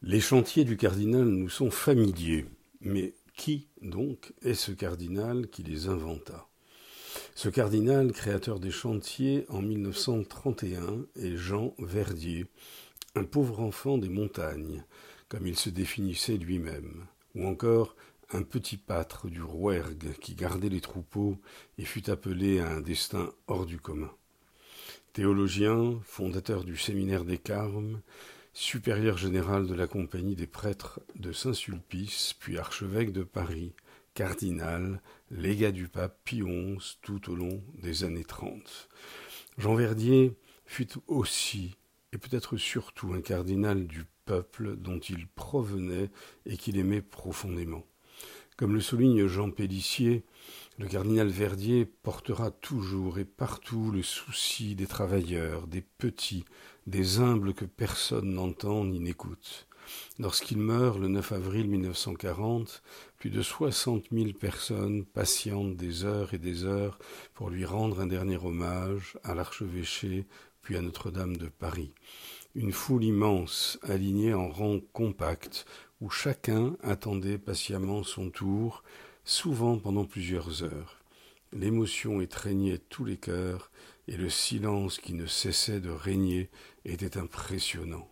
Les chantiers du cardinal nous sont familiers, mais qui donc est ce cardinal qui les inventa? Ce cardinal, créateur des chantiers en 1931, est Jean Verdier, un pauvre enfant des montagnes, comme il se définissait lui-même, ou encore un petit pâtre du Rouergue qui gardait les troupeaux et fut appelé à un destin hors du commun. Théologien, fondateur du séminaire des Carmes, supérieur général de la compagnie des prêtres de Saint-Sulpice, puis archevêque de Paris, cardinal, légat du pape Pie XI tout au long des années 30. Jean Verdier fut aussi, et peut-être surtout, un cardinal du peuple dont il provenait et qu'il aimait profondément. Comme le souligne Jean Pélissier, le cardinal Verdier portera toujours et partout le souci des travailleurs, des petits, des humbles que personne n'entend ni n'écoute. Lorsqu'il meurt le 9 avril 1940, plus de 60 000 personnes patientent des heures et des heures pour lui rendre un dernier hommage à l'archevêché puis à Notre-Dame de Paris. Une foule immense, alignée en rang compact, où chacun attendait patiemment son tour, souvent pendant plusieurs heures. L'émotion étreignait tous les cœurs, et le silence qui ne cessait de régner était impressionnant.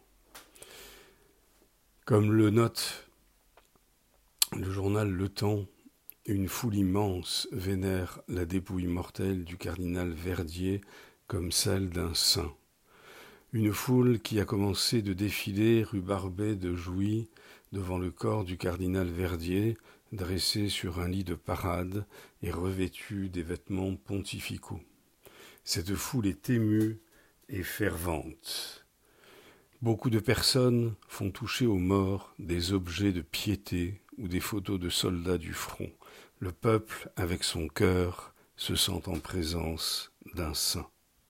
Comme le note le journal Le Temps, une foule immense vénère la dépouille mortelle du cardinal Verdier comme celle d'un saint. Une foule qui a commencé de défiler rue Barbet de Jouy devant le corps du cardinal Verdier, dressé sur un lit de parade et revêtu des vêtements pontificaux. Cette foule est émue et fervente. Beaucoup de personnes font toucher aux morts des objets de piété ou des photos de soldats du front. Le peuple, avec son cœur, se sent en présence d'un saint.